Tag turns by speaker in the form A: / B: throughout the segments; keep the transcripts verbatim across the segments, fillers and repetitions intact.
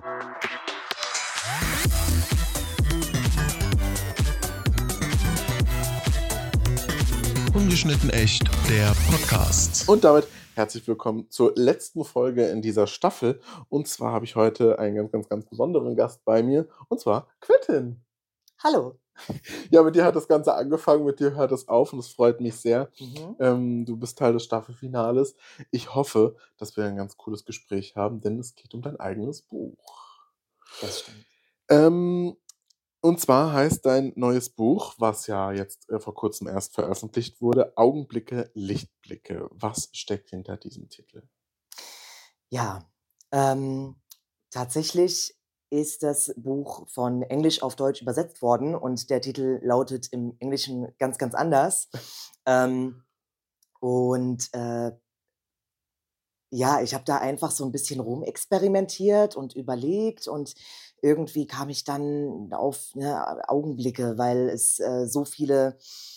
A: Ungeschnitten echt, der Podcast.
B: Und damit herzlich willkommen zur letzten Folge in dieser Staffel. Und zwar habe ich heute einen ganz, ganz, ganz besonderen Gast bei mir. Und zwar Quentin.
C: Hallo.
B: Ja, mit dir hat das Ganze angefangen, mit dir hört es auf und es freut mich sehr.
C: Mhm.
B: Ähm, du bist Teil des Staffelfinales. Ich hoffe, dass wir ein ganz cooles Gespräch haben, denn es geht um dein eigenes Buch.
C: Das stimmt.
B: Ähm, und zwar heißt dein neues Buch, was ja jetzt äh, vor kurzem erst veröffentlicht wurde, Augenblicke, Lichtblicke. Was steckt hinter diesem Titel?
C: Ja, ähm, tatsächlich ist das Buch von Englisch auf Deutsch übersetzt worden und der Titel lautet im Englischen ganz, ganz anders. ähm, und äh, ja, ich habe da einfach so ein bisschen rumexperimentiert und überlegt und irgendwie kam ich dann auf, ne, Augenblicke, weil es äh, so viele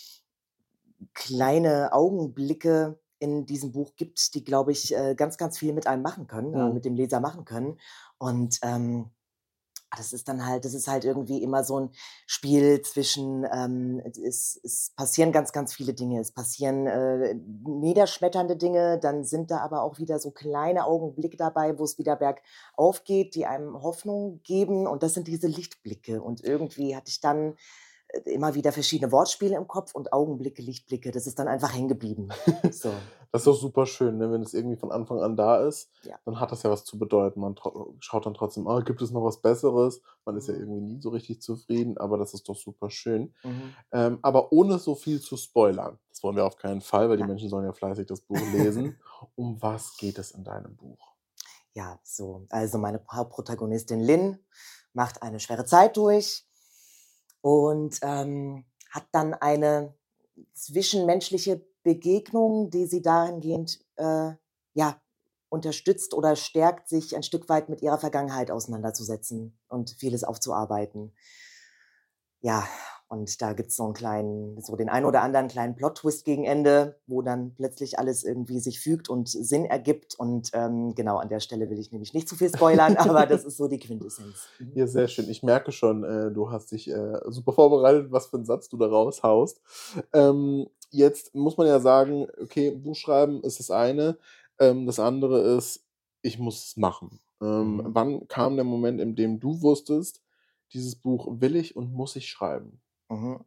C: kleine Augenblicke in diesem Buch gibt, die, glaube ich, äh, ganz, ganz viel mit einem machen können, äh,
B: Mhm.
C: mit dem Leser machen können. Und ähm, das ist dann halt, das ist halt irgendwie immer so ein Spiel zwischen, ähm, es, es passieren ganz, ganz viele Dinge. Es passieren äh, niederschmetternde Dinge, dann sind da aber auch wieder so kleine Augenblicke dabei, wo es wieder bergauf geht, die einem Hoffnung geben. Und das sind diese Lichtblicke. Und irgendwie hatte ich dann äh, immer wieder verschiedene Wortspiele im Kopf und Augenblicke, Lichtblicke. Das ist dann einfach hängen geblieben. So,
B: Das ist doch super schön, ne? Wenn es irgendwie von Anfang an da ist,
C: ja.
B: dann hat das ja was zu bedeuten. Man tro- schaut dann trotzdem, ah, gibt es noch was Besseres? Man ist ja
C: Mhm.
B: irgendwie nie so richtig zufrieden, aber das ist doch super schön.
C: Mhm.
B: Ähm, aber ohne so viel zu spoilern. Das wollen wir auf keinen Fall, weil die
C: Ja.
B: Menschen sollen ja fleißig das Buch lesen. Um was geht es in deinem Buch?
C: Ja, so. Also meine Hauptprotagonistin Lynn macht eine schwere Zeit durch und ähm, hat dann eine zwischenmenschliche Begegnung, die sie dahingehend äh, ja, unterstützt oder stärkt, sich ein Stück weit mit ihrer Vergangenheit auseinanderzusetzen und vieles aufzuarbeiten. Ja, und da gibt's so einen kleinen, so den einen oder anderen kleinen Plot-Twist gegen Ende, wo dann plötzlich alles irgendwie sich fügt und Sinn ergibt. Und ähm, genau, an der Stelle will ich nämlich nicht zu viel spoilern, aber das ist so die Quintessenz. Mhm.
B: Ja, sehr schön. Ich merke schon, äh, du hast dich äh, super vorbereitet, was für einen Satz du da raushaust. Ähm, jetzt muss man ja sagen, okay, Buch schreiben ist das eine. Ähm, das andere ist, ich muss es machen. Ähm,
C: Mhm.
B: wann kam der Moment, in dem du wusstest, dieses Buch will ich und muss ich schreiben?
C: Mhm.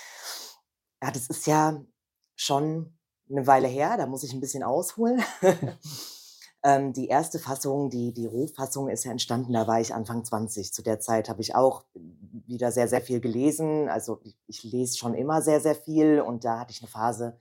C: Ja, das ist ja schon eine Weile her, da muss ich ein bisschen ausholen. Ähm, die erste Fassung, die die Rohfassung ist ja entstanden, da war ich Anfang zwanzig. Zu der Zeit habe ich auch wieder sehr, sehr viel gelesen. Also, ich ich lese schon immer sehr, sehr viel und da hatte ich eine Phase,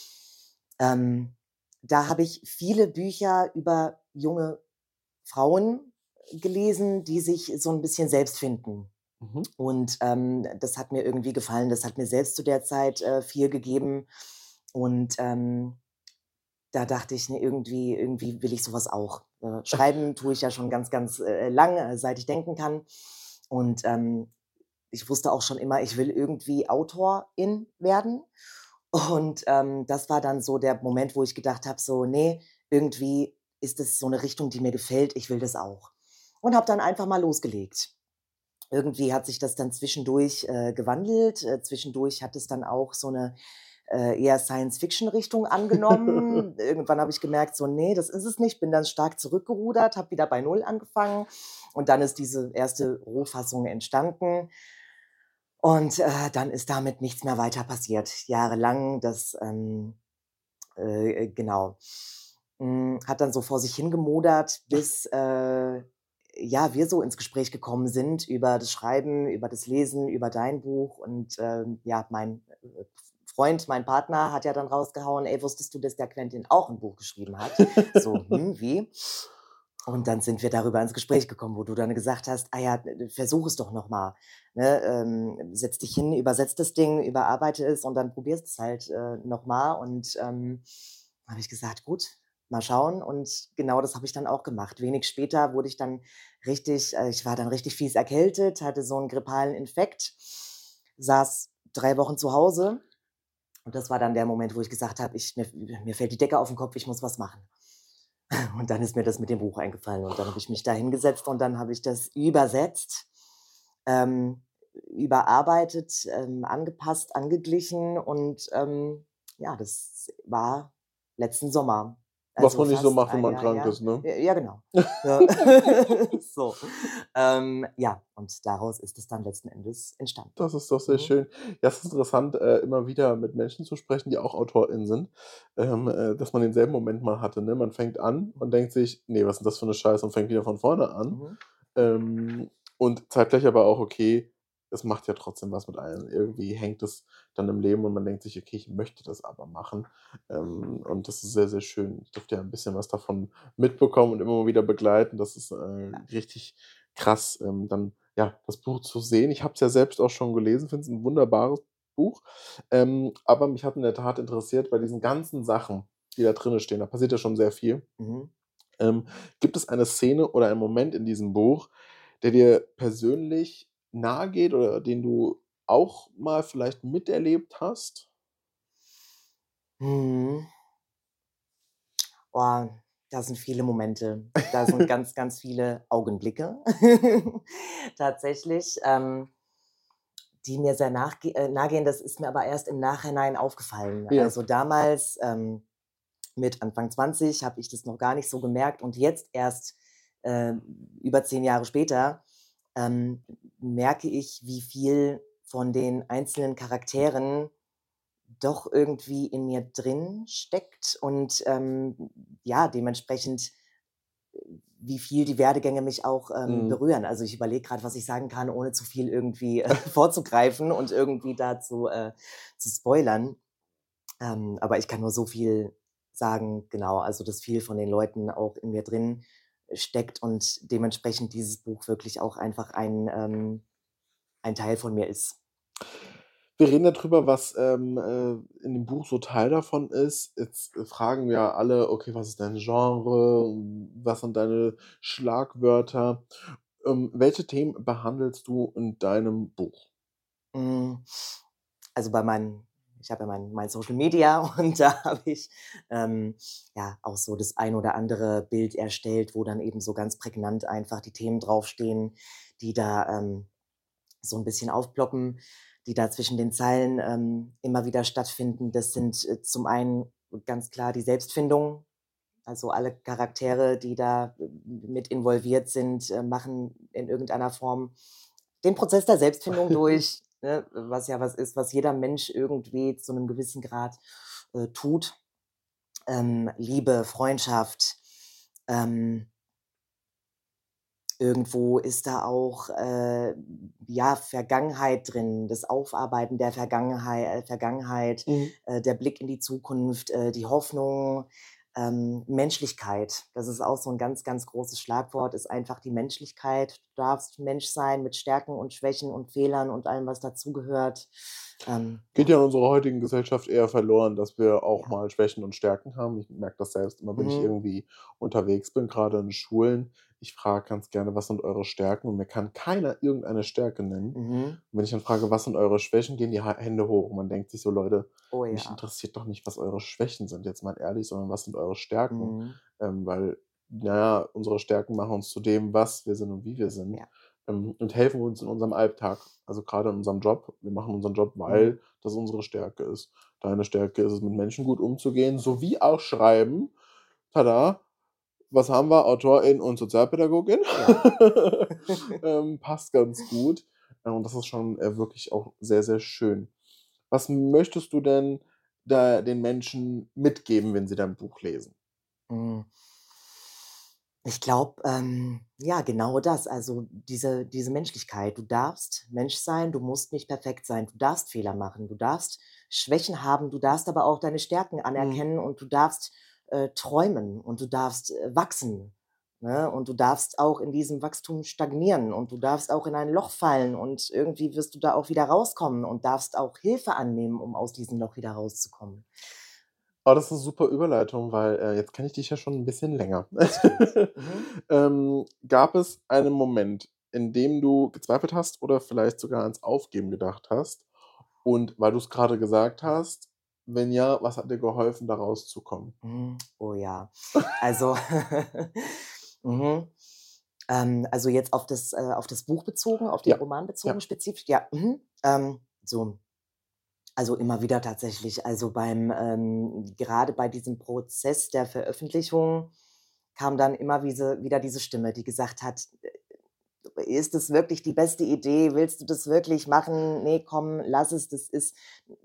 C: ähm, da habe ich viele Bücher über junge Frauen gelesen, die sich so ein bisschen selbst finden.
B: Mhm.
C: Und, ähm, das hat mir irgendwie gefallen. Das hat mir selbst zu der Zeit, äh, viel gegeben. Und, ähm, da dachte ich, ne, irgendwie irgendwie will ich sowas auch. Äh, schreiben tue ich ja schon ganz, ganz, äh, lang, äh, seit ich denken kann. Und, ähm, ich wusste auch schon immer, ich will irgendwie Autorin werden. Und, ähm, das war dann so der Moment, wo ich gedacht habe, so: „Ne, irgendwie ist es so eine Richtung, die mir gefällt. Ich will das auch.“ Und habe dann einfach mal losgelegt. Irgendwie hat sich das dann zwischendurch, äh, gewandelt. Äh, zwischendurch hat es dann auch so 'ne, äh, eher Science-Fiction-Richtung angenommen. Irgendwann habe ich gemerkt, so: „Ne, das ist es nicht.“ Bin dann stark zurückgerudert, habe wieder bei Null angefangen und dann ist diese erste Rohfassung entstanden und, äh, dann ist damit nichts mehr weiter passiert. Jahrelang, das, ähm äh, genau. Hm, hat dann so vor sich hingemodert, bis, äh, ja, wir so ins Gespräch gekommen sind über das Schreiben, über das Lesen, über dein Buch und, ähm, ja, mein, äh, Freund, mein Partner hat ja dann rausgehauen: „Ey, wusstest du, dass der Quentin auch 'n Buch geschrieben hat?“ So: „Hm, wie?“ Und dann sind wir darüber ins Gespräch gekommen, wo du dann gesagt hast: „Ah ja, äh, versuch es doch noch mal, ne? Ähm, setz dich hin, übersetz das Ding, überarbeite es und dann probierst es halt, äh, noch mal.“ Und, ähm, habe ich gesagt: „Gut, mal schauen.“ Und genau das habe ich dann auch gemacht. Wenig später wurde ich dann richtig äh, ich war dann richtig fies erkältet, hatte so 'n grippalen Infekt, saß drei Wochen zu Hause und das war dann der Moment, wo ich gesagt habe: „Ich mir mir fällt die Decke auf 'n Kopf, ich muss was machen.“ Und dann ist mir das mit dem Buch eingefallen und dann habe ich mich da hingesetzt und dann habe ich das übersetzt, ähm, überarbeitet, ähm, angepasst, angeglichen und, ähm, ja, das war letzten Sommer,
B: Was
C: also
B: man nicht so
C: fast
B: macht, wenn
C: ein
B: man
C: Jahr
B: krank
C: her.
B: ist, ne?
C: J ja, genau. Ja. So, ähm, ja, und daraus ist es dann letzten Endes entstanden.
B: Das ist doch sehr
C: Mhm.
B: schön. Ja, es ist interessant, äh, immer wieder mit Menschen zu sprechen, die auch AutorInnen sind, ähm, äh, dass man denselben Moment mal hatte, ne? Man fängt an und
C: Mhm.
B: denkt sich: „Ne, was ist 'n das für 'ne Scheiße?“ und fängt wieder von vorne an.
C: Mhm.
B: Ähm, und zeitgleich aber auch, okay, es macht ja trotzdem was mit einem. Irgendwie hängt es dann im Leben und man denkt sich: „Okay, ich möchte das aber machen.“ Ähm, und das ist sehr, sehr schön. Ich durfte ja 'n bisschen was davon mitbekommen und immer mal wieder begleiten. Das ist, äh,
C: Ja.
B: richtig krass, ähm, dann, ja, das Buch zu sehen. Ich habe es ja selbst auch schon gelesen, finde es 'n wunderbares Buch. Ähm, aber mich hat in der Tat interessiert, bei diesen ganzen Sachen, die da drinnen stehen, da passiert ja schon sehr viel.
C: Mhm.
B: Ähm, gibt es eine Szene oder einen Moment in diesem Buch, der dir persönlich nahegeht oder den du auch mal vielleicht miterlebt hast?
C: Mhm. Oh, da sind viele Momente. Da sind ganz, ganz viele Augenblicke tatsächlich, ähm, die mir sehr nachge äh, nahegehen. Das ist mir aber erst im Nachhinein aufgefallen.
B: Ja.
C: Also, damals, ähm, mit Anfang zwanzig habe ich das noch gar nicht so gemerkt und jetzt erst, ähm, über zehn Jahre später, ähm, merke ich, wie viel von den einzelnen Charakteren doch irgendwie in mir drin steckt und, ähm, ja, dementsprechend, wie viel die Werdegänge mich auch, ähm,
B: Mhm.
C: berühren. Also, ich überlege grad, was ich sagen kann, ohne zu viel irgendwie, äh, vorzugreifen und irgendwie da zu äh, zu spoilern. Ähm, aber ich kann nur so viel sagen, genau, also, dass viel von den Leuten auch in mir drin steckt und dementsprechend dieses Buch wirklich auch einfach ein ähm, ein Teil von mir ist.
B: Wir reden da drüber, was, ähm, äh, in dem Buch so Teil davon ist. Jetzt fragen wir alle: „Okay, was ist dein Genre? Was sind deine Schlagwörter?“ Ähm, welche Themen behandelst du in deinem Buch?
C: Hm, also, bei meinen ich habe ja mein mein Social Media und da habe ich, ähm, ja, auch so das ein oder andere Bild erstellt, wo dann eben so ganz prägnant einfach die Themen draufstehen, die da, ähm, so 'n bisschen aufploppen, die da zwischen den Zeilen, ähm, immer wieder stattfinden. Das sind, äh, zum einen ganz klar die Selbstfindung. Also, alle Charaktere, die da m mit involviert sind, äh, machen in irgendeiner Form den Prozess der Selbstfindung durch, ne, was ja was ist, was jeder Mensch irgendwie zu 'nem gewissen Grad, äh, tut. Ähm, Liebe, Freundschaft, ähm irgendwo ist da auch, äh, ja, Vergangenheit drin, das Aufarbeiten der Vergangenhei äh, Vergangenheit,
B: Mhm.
C: äh, der Blick in die Zukunft, äh, die Hoffnung, ähm, Menschlichkeit. Das ist auch so 'n ganz, ganz großes Schlagwort, ist einfach die Menschlichkeit. Du darfst Mensch sein mit Stärken und Schwächen und Fehlern und allem, was dazugehört. Ähm,
B: Geht
C: ja.
B: ja in unserer heutigen Gesellschaft eher verloren, dass wir auch
C: Ja.
B: mal Schwächen und Stärken haben. Ich merke das selbst immer, wenn ich
C: Mhm.
B: irgendwie unterwegs bin, grade in Schulen. Ich frage ganz gerne: „Was sind eure Stärken?“ Und mir kann keiner irgendeine Stärke nennen.
C: Mhm.
B: Und wenn ich dann frage: „Was sind eure Schwächen?“ gehen die Ha Hände hoch. Und man denkt sich so: „Leute,
C: Oh
B: mich
C: ja.
B: interessiert doch nicht, was eure Schwächen sind, jetzt mal ehrlich, sondern was sind eure Stärken?“
C: Mhm.
B: Ähm, weil, na ja, unsere Stärken machen uns zu dem, was wir sind und wie wir sind,
C: Ja.
B: ähm, und helfen uns in unserem Alltag. Also, grade in unserem Job. Wir machen unseren Job,
C: Mhm.
B: weil das unsere Stärke ist. Deine Stärke ist es, mit Menschen gut umzugehen, sowie auch Schreiben. Tada. Was haben wir? Autorin und Sozialpädagogin.
C: Ja.
B: Ähm, passt ganz gut. Äh, und das ist schon, äh, wirklich auch sehr, sehr schön. Was möchtest du denn da den Menschen mitgeben, wenn sie dein Buch lesen?
C: Hm. Ich glaube, ähm, ja, genau das. Also, diese diese Menschlichkeit. Du darfst Mensch sein, du musst nicht perfekt sein. Du darfst Fehler machen, du darfst Schwächen haben, du darfst aber auch deine Stärken
B: Mhm.
C: anerkennen und du darfst, äh, träumen und du darfst, äh, wachsen, ne? Und du darfst auch in diesem Wachstum stagnieren und du darfst auch in ein Loch fallen und irgendwie wirst du da auch wieder rauskommen und darfst auch Hilfe annehmen, um aus diesem Loch wieder rauszukommen.
B: Oh, das ist 'ne super Überleitung, weil, äh, jetzt kenne ich dich ja schon 'n bisschen länger.
C: Das stimmt. Mhm.
B: Ähm, gab es einen Moment, in dem du gezweifelt hast oder vielleicht sogar ans Aufgeben gedacht hast? Und weil du's grade gesagt hast, Wenn ja, was hat dir geholfen, da rauszukommen?
C: Mhm. Oh ja. Also, mhm. Ähm, also jetzt auf das, äh, auf das Buch bezogen, auf den
B: Ja,
C: Roman bezogen
B: ja.
C: spezifisch? Ja, mhm. Ähm, so, also immer wieder tatsächlich. Also beim, ähm, gerade bei diesem Prozess der Veröffentlichung kam dann immer wiese, wieder diese Stimme, die gesagt hat, ist das wirklich die beste Idee? Willst du das wirklich machen? Nee, komm, lass es. Das ist,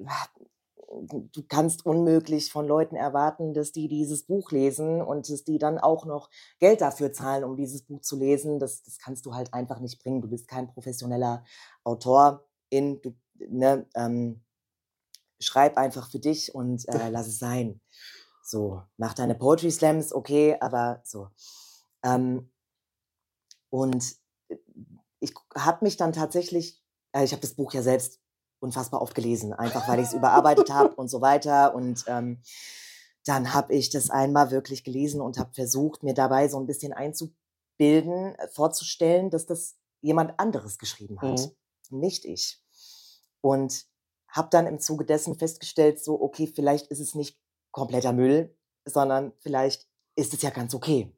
C: du kannst unmöglich von Leuten erwarten, dass die dieses Buch lesen und dass die dann auch noch Geld dafür zahlen, um dieses Buch zu lesen. Das, das kannst du halt einfach nicht bringen. Du bist kein professioneller Autor. In, du, ne, ähm, schreib einfach für dich und äh, lass es sein. So, mach deine Poetry Slams, okay, aber so. Ähm, und äh, ich habe mich dann tatsächlich, äh, ich habe das Buch ja selbst unfassbar oft gelesen, einfach weil ich es überarbeitet habe und so weiter. Und ähm, dann habe ich das einmal wirklich gelesen und habe versucht, mir dabei so ein bisschen einzubilden, äh, vorzustellen, dass das jemand anderes geschrieben hat,
B: Mhm.
C: nicht ich. Und habe dann im Zuge dessen festgestellt, so, okay, vielleicht ist es nicht kompletter Müll, sondern vielleicht ist es ja ganz okay.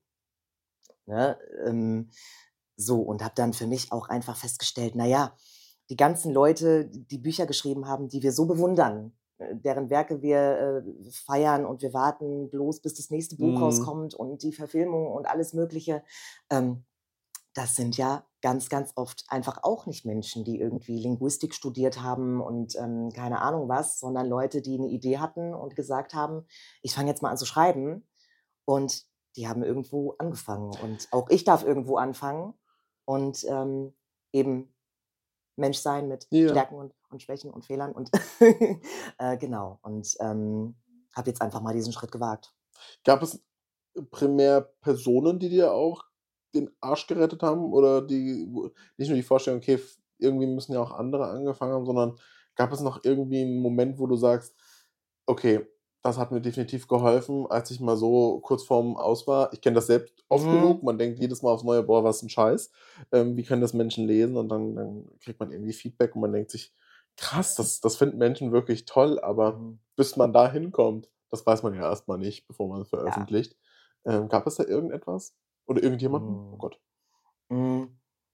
C: Ne? Ähm, so, und habe dann für mich auch einfach festgestellt, na ja, die ganzen Leute, die Bücher geschrieben haben, die wir so bewundern, äh, deren Werke wir äh, feiern und wir warten bloß, bis das nächste Buch
B: Mhm.
C: rauskommt und die Verfilmung und alles Mögliche, ähm, das sind ja ganz, ganz oft einfach auch nicht Menschen, die irgendwie Linguistik studiert haben und ähm, keine Ahnung was, sondern Leute, die eine Idee hatten und gesagt haben, ich fange jetzt mal an zu schreiben. Und die haben irgendwo angefangen. Und auch ich darf irgendwo anfangen und ähm, eben Mensch sein mit
B: Ja.
C: Stärken und, und Schwächen und Fehlern. Und äh, genau. Und ähm, habe jetzt einfach mal diesen Schritt gewagt.
B: Gab es primär Personen, die dir auch den Arsch gerettet haben oder die wo nicht nur die Vorstellung, okay, f irgendwie müssen ja auch andere angefangen haben, sondern gab es noch irgendwie 'n Moment, wo du sagst: „Okay, das hat mir definitiv geholfen, als ich mal so kurz vorm Aus war?“ Ich kenne das selbst oft genug.
C: Mhm.
B: Man denkt jedes Mal aufs Neue: „Boah, was 'n Scheiß. Ähm, wie können das Menschen lesen?“ Und dann dann kriegt man irgendwie Feedback und man denkt sich: „Krass, das das finden Menschen wirklich toll“, aber
C: Mhm.
B: bis man da hinkommt, das weiß man ja erst mal nicht, bevor man es
C: Ja.
B: veröffentlicht. Ähm, gab es da irgendetwas? Oder irgendjemanden? Oh
C: Mhm.
B: Gott.
C: Mhm.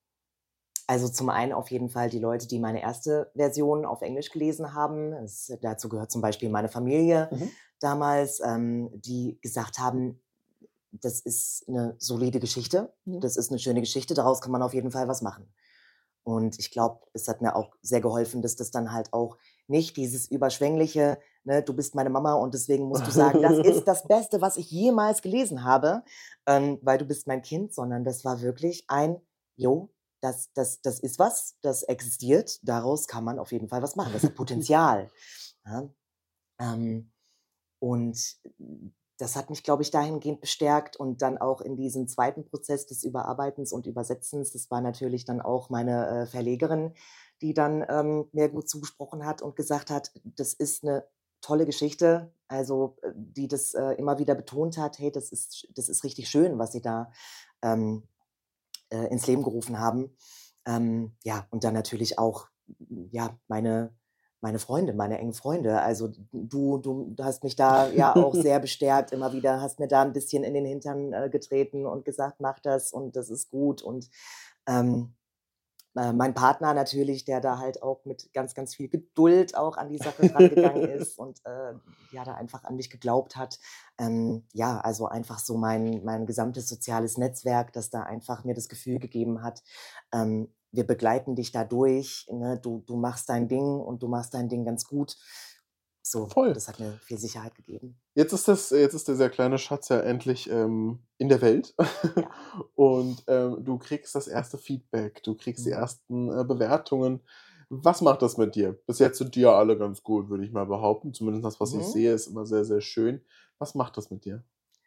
C: Also zum einen auf jeden Fall die Leute, die meine erste Version auf Englisch gelesen haben. Es, dazu gehört zum Beispiel meine Familie
B: Mhm.
C: damals, ähm, die gesagt haben, das ist eine solide Geschichte,
B: Ja.
C: das ist eine schöne Geschichte, daraus kann man auf jeden Fall was machen. Und ich glaube, es hat mir auch sehr geholfen, dass das dann halt auch nicht dieses überschwängliche, ne, „Du bist meine Mama und deswegen musst du sagen, das ist das Beste, was ich jemals gelesen habe, ähm, weil du bist mein Kind“, sondern das war wirklich ein: „Jo, das das das ist was, das existiert, daraus kann man auf jeden Fall was machen. Das hat Potenzial“, ja? Ähm, und das hat mich, glaube ich, dahingehend bestärkt und dann auch in diesem zweiten Prozess des Überarbeitens und Übersetzens. Das war natürlich dann auch meine, äh, Verlegerin, die dann, ähm, mir gut zugesprochen hat und gesagt hat: „Das ist eine tolle Geschichte“, also, äh, die das, äh, immer wieder betont hat: „Hey, das ist sch das ist richtig schön, was Sie da, ähm, äh, ins Leben gerufen haben.“ Ähm, ja, und dann natürlich auch, ja, meine meine Freunde, meine engen Freunde. Also, du du hast mich da ja auch sehr bestärkt immer wieder, hast mir da ein bisschen in den Hintern, äh, getreten und gesagt: „Mach das und das ist gut.“ Und, ähm, äh, mein Partner natürlich, der da halt auch mit ganz, ganz viel Geduld auch an die Sache drangegangen ist und, äh, ja, da einfach an mich geglaubt hat. Ähm, ja, also einfach so mein mein gesamtes soziales Netzwerk, das da einfach mir das Gefühl gegeben hat, ähm, wir begleiten dich da durch, ne? Du du machst dein Ding und du machst dein Ding ganz gut. So,
B: Voll.
C: das hat mir viel Sicherheit gegeben.
B: Jetzt ist das jetzt ist dieser kleine Schatz ja endlich, ähm, in der Welt
C: Ja.
B: und, ähm, du kriegst das erste Feedback, du kriegst die
C: Mhm.
B: ersten, äh, Bewertungen. Was macht das mit dir? Bis jetzt sind die ja alle ganz gut, würde ich mal behaupten. Zumindest das, was ich
C: Mhm.
B: sehe, ist immer sehr, sehr schön. Was macht das mit dir?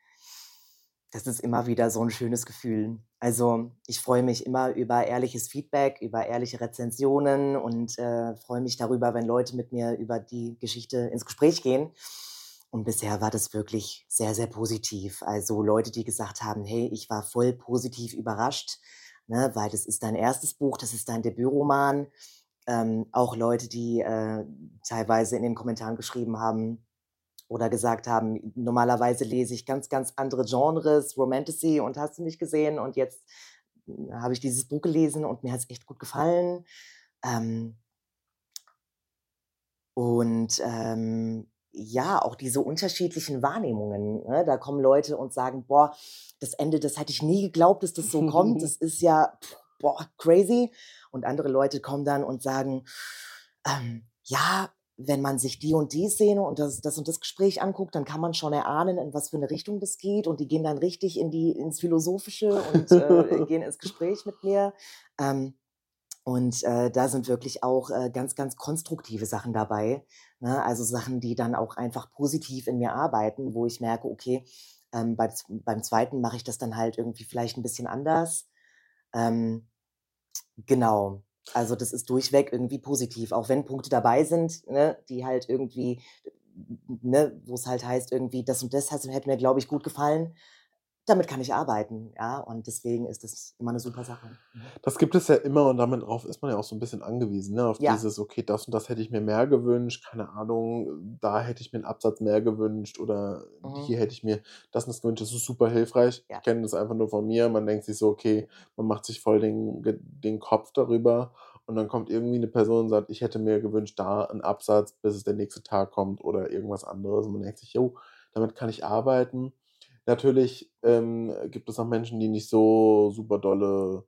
C: Das ist immer wieder so 'n schönes Gefühl. Also, ich freue mich immer über ehrliches Feedback, über ehrliche Rezensionen und, äh, freue mich darüber, wenn Leute mit mir über die Geschichte ins Gespräch gehen. Und bisher war das wirklich sehr, sehr positiv. Also, Leute, die gesagt haben: „Hey, ich war voll positiv überrascht, ne, weil das ist dein erstes Buch, das ist dein Debütroman.“ Ähm, auch Leute, die, äh, teilweise in den Kommentaren geschrieben haben oder gesagt haben, normalerweise lese ich ganz, ganz andere Genres, Romantasy und hast du nicht gesehen und jetzt hm, habe ich dieses Buch gelesen und mir hat es echt gut gefallen. Ähm, und ähm, ja, auch diese unterschiedlichen Wahrnehmungen. Ne? Da kommen Leute und sagen, boah, das Ende, das hätte ich nie geglaubt, dass das so kommt. Das ist ja, pff, boah, crazy. Und andere Leute kommen dann und sagen, ähm, ja, wenn man sich die und die Szene und das, das und das Gespräch anguckt, dann kann man schon erahnen, in was für eine Richtung das geht. Und die gehen dann richtig in die, ins Philosophische und äh, gehen ins Gespräch mit mir. Ähm, und äh, da sind wirklich auch äh, ganz, ganz konstruktive Sachen dabei. Ne? Also Sachen, die dann auch einfach positiv in mir arbeiten, wo ich merke, okay, ähm, beim, beim zweiten mache ich das dann halt irgendwie vielleicht ein bisschen anders. Ähm, genau. Also das ist durchweg irgendwie positiv, auch wenn Punkte dabei sind, ne, die halt irgendwie, ne, wo es halt heißt, irgendwie das und das hätte mir, glaube ich, gut gefallen. Damit kann ich arbeiten, ja, und deswegen ist das immer eine super Sache. Mhm.
B: Das gibt es ja immer und damit drauf ist man ja auch so ein bisschen angewiesen, ne, auf
C: Ja.
B: dieses: „Okay, das und das hätte ich mir mehr gewünscht, keine Ahnung, da hätte ich mir 'n Absatz mehr gewünscht oder
C: Mhm.
B: hier hätte ich mir das und das gewünscht.“ Das ist super hilfreich.
C: Ja.
B: Ich kenne das einfach nur von mir. Man denkt sich so: Okay, man macht sich voll den Ge den Kopf darüber und dann kommt irgendwie 'ne Person und sagt: „Ich hätte mir gewünscht, da 'n Absatz, bis es der nächste Tag kommt“ oder irgendwas anderes und man denkt sich: „Jo, damit kann ich arbeiten.“ Natürlich, ähm, gibt es auch Menschen, die nicht so super dolle,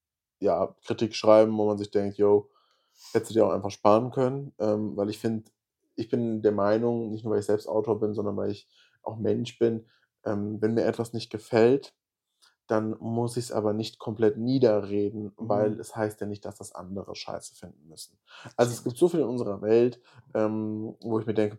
B: ja, Kritik schreiben, wo man sich denkt: „Jo, hättest du dir auch einfach sparen können.“ Ähm, weil ich finde ich bin der Meinung, nicht nur, weil ich selbst Autor bin, sondern weil ich auch Mensch bin, ähm, wenn mir etwas nicht gefällt, dann muss ich's aber nicht komplett niederreden, weil
C: Mhm.
B: es heißt ja nicht, dass das andere scheiße finden müssen. Also, es
C: Stimmt.
B: gibt so viel in unserer Welt, ähm, wo ich mir denke: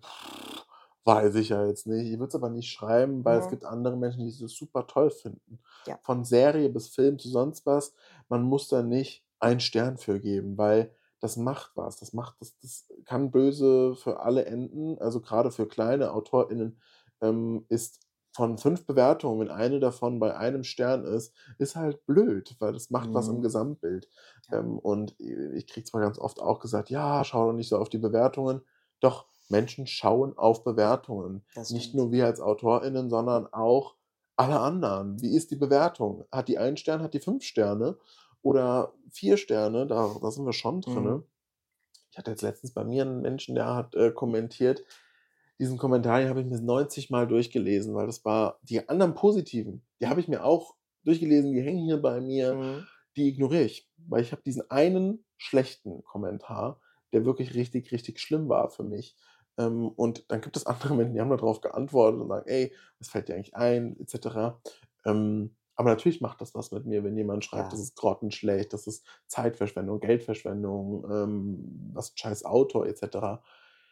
B: „Weiß ich ja jetzt nicht.“ Ich würde es aber nicht schreiben, weil es
C: Mhm.
B: gibt andere Menschen, die das super toll finden.
C: Ja.
B: Von Serie bis Film zu sonst was. Man muss da nicht einen Stern für geben, weil das macht was. Das macht das das kann böse für alle enden. Also, grade für kleine AutorInnen, ähm, ist von fünf Bewertungen, wenn eine davon bei einem Stern ist, ist halt blöd, weil das macht was im
C: Mhm.
B: Gesamtbild.
C: Ja.
B: Ähm, und i ich kriege zwar ganz oft auch gesagt: „Ja, schau doch nicht so auf die Bewertungen.“ Doch, Menschen schauen auf Bewertungen.
C: Das
B: Nicht
C: stimmt.
B: nur wir als AutorInnen, sondern auch alle anderen. Wie ist die Bewertung? Hat die einen Stern, hat die fünf Sterne oder vier Sterne? Da da sind wir schon
C: Mhm.
B: drinne. Ich hatte jetzt letztens bei mir 'n Menschen, der hat, äh, kommentiert. Diesen Kommentar, den habe ich mir neunzig Mal durchgelesen, weil das war die anderen positiven, die habe ich mir auch durchgelesen, die hängen hier bei mir,
C: Mhm.
B: die ignoriere ich, weil ich habe diesen einen schlechten Kommentar, der wirklich richtig, richtig schlimm war für mich. Ähm, und dann gibt es andere Menschen, die haben da drauf geantwortet und sagen: „Ey, was fällt dir eigentlich ein?“ et cetera. Ähm, aber natürlich macht das was mit mir, wenn jemand schreibt, das
C: Ja.
B: ist grottenschlecht, das ist Zeitverschwendung, Geldverschwendung, ähm, was 'n scheiß Autor et cetera.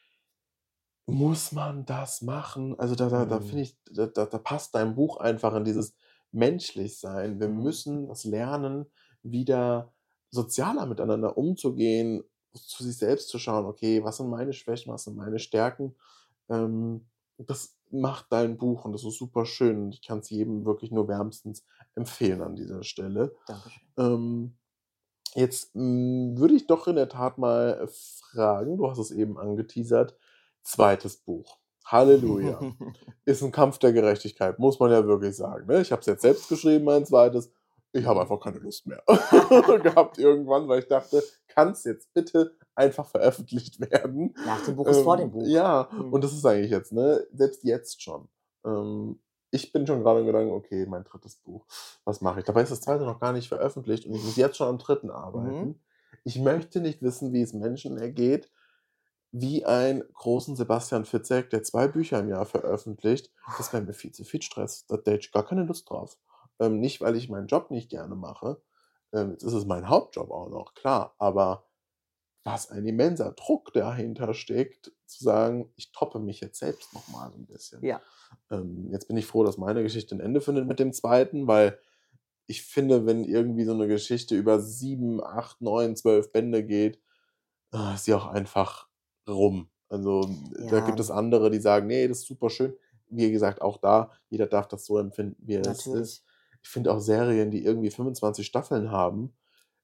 B: Muss man das machen? Also, da da da
C: Mhm.
B: finde ich, da da da passt dein Buch einfach in dieses Menschlichsein. Wir
C: Mhm.
B: müssen das lernen, wieder sozialer miteinander umzugehen, zu sich selbst zu schauen: „Okay, was sind meine Schwächen, was sind meine Stärken?“ Ähm, das macht dein Buch und das ist super schön und ich kann's jedem wirklich nur wärmstens empfehlen an dieser Stelle.
C: Dankeschön.
B: Ähm, jetzt, hm, würde ich doch in der Tat mal fragen, du hast es eben angeteasert, zweites Buch. Halleluja. Ist 'n Kampf der Gerechtigkeit, muss man ja wirklich sagen, ne? Ich habe es jetzt selbst geschrieben, mein zweites. Ich habe
C: Mhm.
B: einfach keine Lust mehr gehabt irgendwann, weil ich dachte: „Kann's jetzt bitte einfach veröffentlicht werden?“
C: Nach dem Buch ist vor dem
B: Ähm,
C: Buch.
B: ja, und
C: Mhm.
B: das ist eigentlich jetzt, ne, selbst jetzt schon. Ähm, ich bin schon grade im Gedanken: „Okay, mein drittes Buch, was mache ich?“ Dabei ist das zweite noch gar nicht veröffentlicht und ich muss jetzt schon am dritten
C: Mhm.
B: arbeiten. Ich möchte nicht wissen, wie es Menschen ergeht, wie einen großen Sebastian Fitzek, der zwei Bücher im Jahr veröffentlicht. Das wäre mir viel zu viel Stress. Da da hätte ich gar keine Lust drauf. Ähm, nicht, weil ich meinen Job nicht gerne mache. Ähm, jetzt ist es mein Hauptjob auch noch, klar, aber was ein immenser Druck dahinter steckt, zu sagen: „Ich toppe mich jetzt selbst noch mal so 'n bisschen.“
C: Ja.
B: Ähm, jetzt bin ich froh, dass meine Geschichte 'n Ende findet mit dem zweiten, weil ich finde, wenn irgendwie so 'ne Geschichte über sieben, acht, neun, zwölf Bände geht, ah, ist sie auch einfach rum. Also, da gibt
C: Ja.
B: es andere, die sagen: „Ne, das ist super schön.“ Wie gesagt, auch da, jeder darf das so empfinden, wie er es ist.
C: Natürlich.
B: Ich finde auch Serien, die irgendwie fünfundzwanzig Staffeln haben,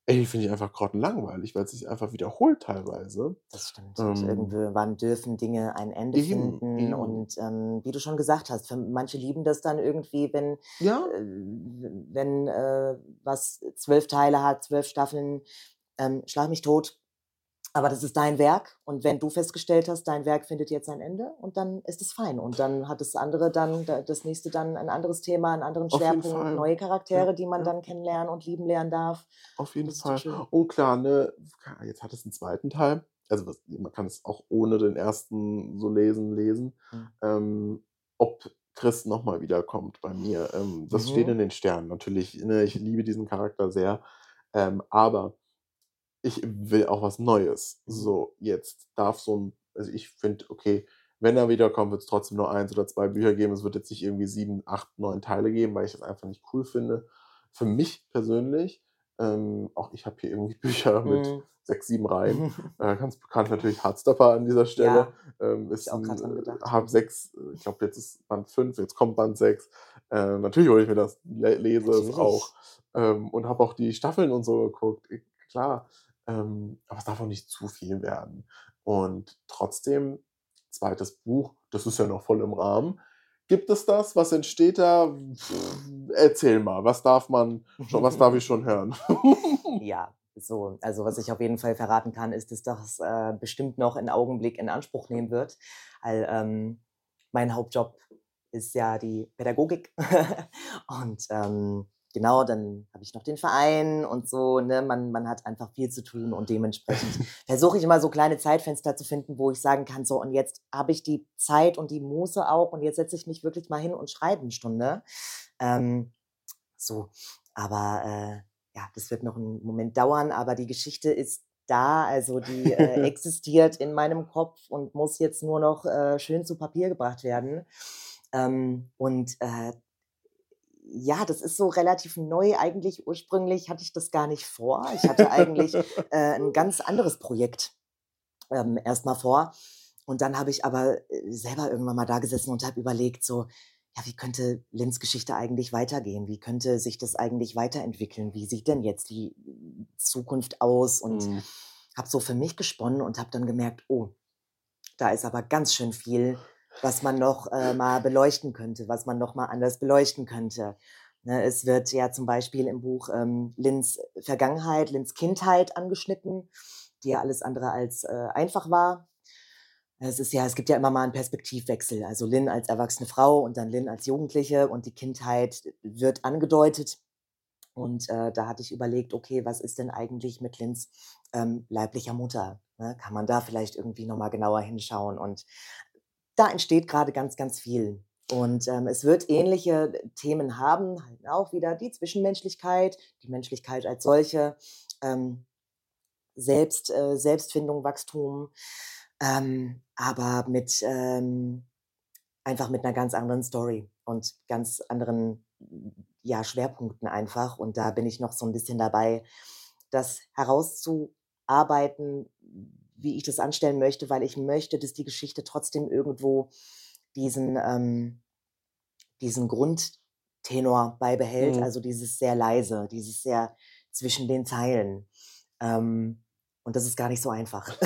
B: Ey, die finde ich einfach grottenlangweilig, weil es sich einfach wiederholt teilweise.
C: Das stimmt. Und
B: Ähm,
C: irgendwann dürfen Dinge ein Ende
B: eben,
C: finden
B: eben.
C: und, ähm, wie du schon gesagt hast, für manche lieben das dann irgendwie, wenn
B: Ja,
C: äh, wenn, äh, was zwölf Teile hat, zwölf Staffeln, ähm, schlag mich tot, aber das ist dein Werk und wenn du festgestellt hast, dein Werk findet jetzt ein Ende und dann ist es fein und dann hat das andere dann da das nächste dann ein anderes Thema, einen anderen
B: auf jeden
C: Schwerpunkt,
B: Fall.
C: neue
B: Ja,
C: Charaktere, die man
B: ja,
C: dann kennenlernen und lieben lernen darf.
B: auf
C: Und
B: jeden
C: das ist doch
B: Fall.
C: schön.
B: Und klar, ne, jetzt hat es einen zweiten Teil. Also, was man kann es auch ohne den ersten so lesen lesen.
C: Mhm.
B: Ähm, ob Chris noch mal wiederkommt bei mir, ähm, das steht
C: Mhm.
B: in den Sternen. Natürlich, ne, ich liebe diesen Charakter sehr, ähm, aber ich will auch was Neues.
C: Mhm.
B: So, jetzt darf so 'n also, ich finde, okay, wenn er wiederkommt, wird's trotzdem nur eins oder zwei Bücher geben. Es wird jetzt nicht irgendwie sieben, acht, neun Teile geben, weil ich das einfach nicht cool finde. Für mich persönlich, ähm, auch ich habe hier irgendwie Bücher mit
C: Mhm.
B: sechs, sieben Reihen. Äh, ganz bekannt natürlich Hardstopper an dieser Stelle.
C: Ja,
B: Ähm,
C: habe ich
B: ist
C: auch grad
B: 'n
C: dran
B: äh,
C: gedacht.
B: habe
C: Mhm.
B: sechs äh, ich glaube, jetzt ist Band fünf, jetzt kommt Band sechs. Äh, natürlich hole ich mir das, le lese es auch,
C: Natürlich.
B: ähm, und habe auch die Staffeln und so geguckt. Äh, klar, ähm, aber es darf auch nicht zu viel werden. Und trotzdem, zweites Buch, das ist ja noch voll im Rahmen. Gibt es das? Was entsteht da? Pff, erzähl mal, was darf man schon was darf ich schon hören?
C: Ja, so, also was ich auf jeden Fall verraten kann, ist, dass das, äh, bestimmt noch 'n Augenblick in Anspruch nehmen wird, weil, ähm, mein Hauptjob ist ja die Pädagogik. Und, ähm, genau, dann habe ich noch den Verein und so, ne? Man man hat einfach viel zu tun und dementsprechend versuche ich immer so kleine Zeitfenster zu finden, wo ich sagen kann: „So, und jetzt habe ich die Zeit und die Muße auch und jetzt setze ich mich wirklich mal hin und schreibe 'ne Stunde.“ Ähm, so, aber, äh, ja, das wird noch 'n Moment dauern, aber die Geschichte ist da, also die, äh, existiert in meinem Kopf und muss jetzt nur noch, äh, schön zu Papier gebracht werden. Ähm, und, äh, ja, das ist so relativ neu. Eigentlich ursprünglich hatte ich das gar nicht vor. Ich hatte eigentlich, äh, 'n ganz anderes Projekt, ähm, erst mal vor. Und dann habe ich aber, äh, selber irgendwann mal dagesessen und habe überlegt so: „Ja, wie könnte Lynns Geschichte eigentlich weitergehen? Wie könnte sich das eigentlich weiterentwickeln? Wie sieht denn jetzt die Zukunft aus?“ Und
B: Mhm.
C: habe so für mich gesponnen und habe dann gemerkt: „Oh, da ist aber ganz schön viel, was man noch, äh, mal beleuchten könnte, was man noch mal anders beleuchten könnte.“ Ne, es wird ja zum Beispiel im Buch, ähm, Lynns Vergangenheit, Lynns Kindheit angeschnitten, die ja alles andere als, äh, einfach war. Es ist ja es gibt ja immer mal 'n Perspektivwechsel, also Lynn als erwachsene Frau und dann Lynn als Jugendliche und die Kindheit wird angedeutet. Und, äh, da hatte ich überlegt: „Okay, was ist denn eigentlich mit Lynns, ähm, leiblicher Mutter, ne? Kann man da vielleicht irgendwie noch mal genauer hinschauen?“ Und da entsteht grade ganz, ganz viel. Und, ähm, es wird ähnliche Themen haben, halt auch wieder die Zwischenmenschlichkeit, die Menschlichkeit als solche, ähm, Selbst äh, Selbstfindung, Wachstum, ähm, aber mit, ähm einfach mit 'ner ganz anderen Story und ganz anderen, ja, Schwerpunkten einfach. Und da bin ich noch so 'n bisschen dabei, das herauszuarbeiten, wie ich das anstellen möchte, weil ich möchte, dass die Geschichte trotzdem irgendwo diesen, ähm diesen Grundtenor beibehält,
B: Mhm.
C: also dieses sehr leise, dieses sehr zwischen den Zeilen. Ähm, und das ist gar nicht so einfach,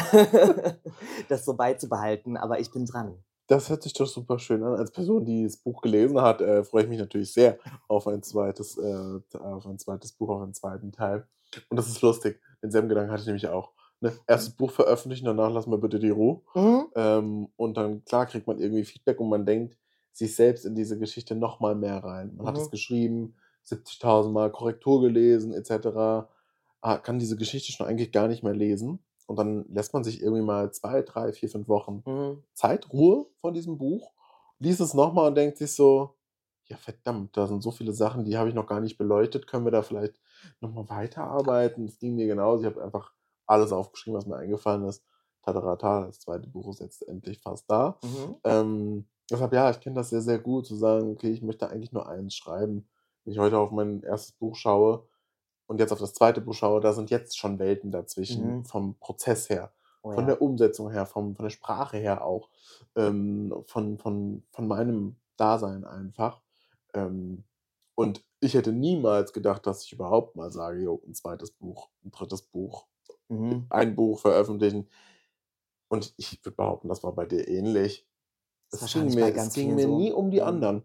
C: das so beizubehalten, aber ich bin dran.
B: Das hört sich doch super schön an. Als Person, die das Buch gelesen hat, äh, freue ich mich natürlich sehr auf ein zweites, äh auf ein zweites Buch, auf einen zweiten Teil. Und das ist lustig. Denselben Gedanken hatte ich nämlich auch, ne?
C: Mhm.
B: erstes Buch veröffentlichen, danach lassen wir bitte die Ruhe.
C: Mhm.
B: Ähm, und dann, klar, kriegt man irgendwie Feedback und man denkt sich selbst in diese Geschichte noch mal mehr rein. Man hat es
C: Mhm.
B: geschrieben, siebzigtausend Mal Korrektur gelesen et cetera, ah, kann diese Geschichte schon eigentlich gar nicht mehr lesen. Und dann lässt man sich irgendwie mal zwei, drei, vier, fünf Wochen
C: Mhm.
B: Zeit, Ruhe von diesem Buch, liest es noch mal und denkt sich so: „Ja, verdammt, da sind so viele Sachen, die habe ich noch gar nicht beleuchtet. Können wir da vielleicht noch mal weiterarbeiten?“ Es ging mir genauso. Ich habe einfach alles aufgeschrieben, was mir eingefallen ist. Taterata, das zweite Buch ist jetzt endlich fast da.
C: Mhm.
B: Ähm, deshalb, ja, ich kenne das sehr, sehr gut, zu sagen: „Okay, ich möchte eigentlich nur eins schreiben.“ Wenn ich heute auf mein erstes Buch schaue und jetzt auf das zweite Buch schaue, da sind jetzt schon Welten dazwischen
C: Mhm.
B: vom Prozess her,
C: Oh
B: von
C: ja.
B: der Umsetzung her, vom von der Sprache her auch, ähm, von von von meinem Dasein einfach. Ähm, Und ich hätte niemals gedacht, dass ich überhaupt mal sage, jo, ein zweites Buch, ein drittes Buch,
C: Mhm.
B: ein Buch veröffentlichen. Und ich würde behaupten, das war bei dir ähnlich.
C: Ist
B: Es ging
C: wahrscheinlich
B: mir,
C: bei
B: es
C: ganz
B: ging
C: vielen
B: mir
C: so.
B: nie um die
C: Mhm.
B: anderen.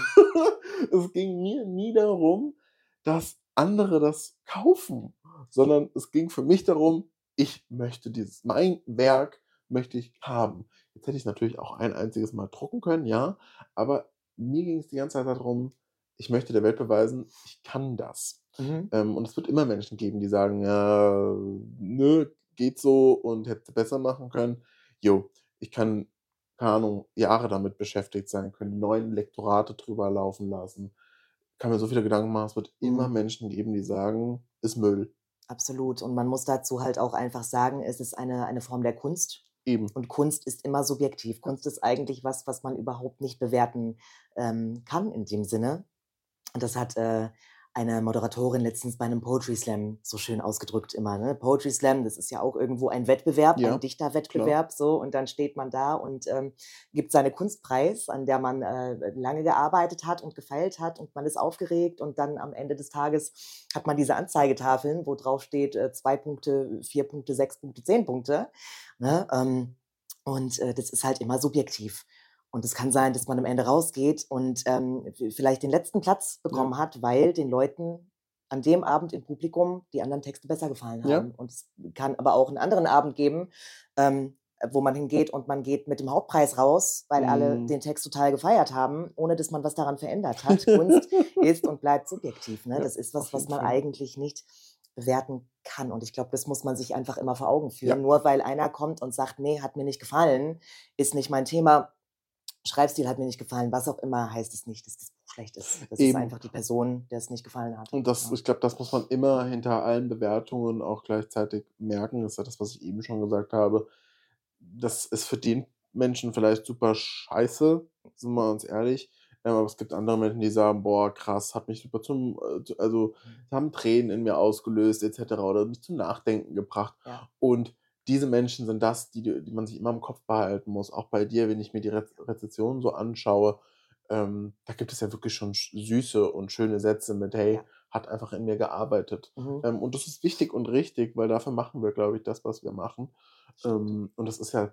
C: Mhm.
B: Es ging mir nie darum, dass andere das kaufen, sondern es ging für mich darum, ich möchte dieses, mein Werk möchte ich haben. Jetzt hätte ich natürlich auch ein einziges Mal drucken können, ja, aber mir ging es die ganze Zeit darum, ich möchte der Welt beweisen, ich kann das.
C: Mhm.
B: Ähm, und es wird immer Menschen geben, die sagen, ja, nö, geht so und hätte besser machen können. Jo, ich kann, keine Ahnung, Jahre damit beschäftigt sein, können neun Lektorate drüber laufen lassen, kann mir so viele Gedanken machen. Es wird immer
C: Mhm.
B: Menschen geben, die sagen, ist Müll.
C: Absolut. Und man muss dazu halt auch einfach sagen, es ist eine, eine Form der Kunst.
B: Eben.
C: Und Kunst ist immer subjektiv. Kunst ist eigentlich was, was man überhaupt nicht bewerten ähm, kann in dem Sinne. Und das hat äh, eine Moderatorin letztens bei einem Poetry Slam so schön ausgedrückt immer. Ne? Poetry Slam, das ist ja auch irgendwo ein Wettbewerb, ein
B: Ja, klar.
C: Dichterwettbewerb. So, und dann steht man da und ähm, gibt seine Kunstpreis, an der man äh, lange gearbeitet hat und gefeilt hat und man ist aufgeregt und dann am Ende des Tages hat man diese Anzeigetafeln, wo drauf steht äh, zwei Punkte, vier Punkte, sechs Punkte, zehn Punkte. Ne? Ähm, und äh, das ist halt immer subjektiv. Und es kann sein, dass man am Ende rausgeht und ähm, v- vielleicht den letzten Platz
B: Ja,
C: bekommen hat, weil den Leuten an dem Abend im Publikum die anderen Texte besser gefallen
B: ja,
C: haben. Und es kann aber auch einen anderen Abend geben, ähm, wo man hingeht und man geht mit dem Hauptpreis raus, weil alle
B: mm.
C: den Text total gefeiert haben, ohne dass man was daran verändert hat. Kunst ist und bleibt subjektiv. Ne?
B: Ja,
C: Das ist
B: auf
C: was, was
B: jeden
C: man
B: Fall.
C: eigentlich nicht bewerten kann. Und ich glaube, das muss man sich einfach immer vor Augen führen.
B: Ja,
C: Nur weil einer kommt und sagt, nee, hat mir nicht gefallen, ist nicht mein Thema. Schreibstil hat mir nicht gefallen, was auch immer, heißt es nicht, dass das Buch schlecht ist. Das ist
B: eben.
C: einfach die Person, der es nicht gefallen hat.
B: Und das,
C: Ja.
B: ich glaube, das muss man immer hinter allen Bewertungen auch gleichzeitig merken. Das ist ja das, was ich eben schon gesagt habe. Das ist für den Menschen vielleicht super scheiße, sind wir uns ehrlich. Ähm, aber es gibt andere Menschen, die sagen, boah, krass, hat mich super zum, äh, zu- also
C: Mhm.
B: haben Tränen in mir ausgelöst, et cetera oder mich zum Nachdenken gebracht.
C: Ja.
B: Und diese Menschen sind das, die, die man sich immer im Kopf behalten muss. Auch bei dir, wenn ich mir die Rez Rezensionen so anschaue, ähm, da gibt es ja wirklich schon sch- süße und schöne Sätze mit, hey,
C: Ja.
B: hat einfach in mir gearbeitet.
C: Mhm.
B: Ähm, und das ist wichtig und richtig, weil dafür machen wir, glaube ich, das, was wir machen.
C: Stimmt.
B: Ähm, und das ist ja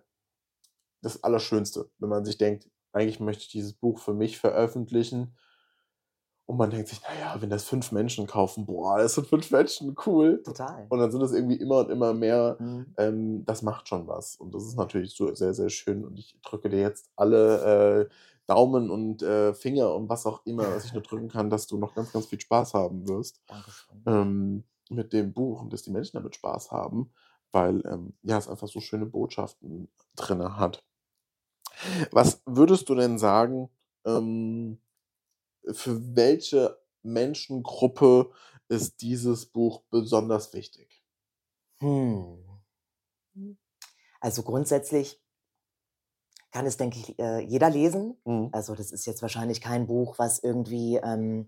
B: das Allerschönste, wenn man sich denkt, eigentlich möchte ich dieses Buch für mich veröffentlichen. Und man denkt sich, naja, wenn das fünf Menschen kaufen, boah, das sind fünf Menschen, cool.
C: Total.
B: Und dann sind es irgendwie immer und immer mehr.
C: Mhm.
B: Ähm, das macht schon was. Und das ist natürlich so sehr, sehr schön. Und ich drücke dir jetzt alle äh, Daumen und äh, Finger und was auch immer, was ich nur drücken kann, dass du noch ganz, ganz viel Spaß haben wirst
C: Dankeschön.
B: ähm, mit dem Buch und dass die Menschen damit Spaß haben, weil ähm, ja, es einfach so schöne Botschaften drin hat. Was würdest du denn sagen, ähm, für welche Menschengruppe ist dieses Buch besonders wichtig?
C: Hm. Also grundsätzlich kann es, denke ich, äh, jeder lesen.
B: Mhm.
C: Also das ist jetzt wahrscheinlich kein Buch, was irgendwie ähm,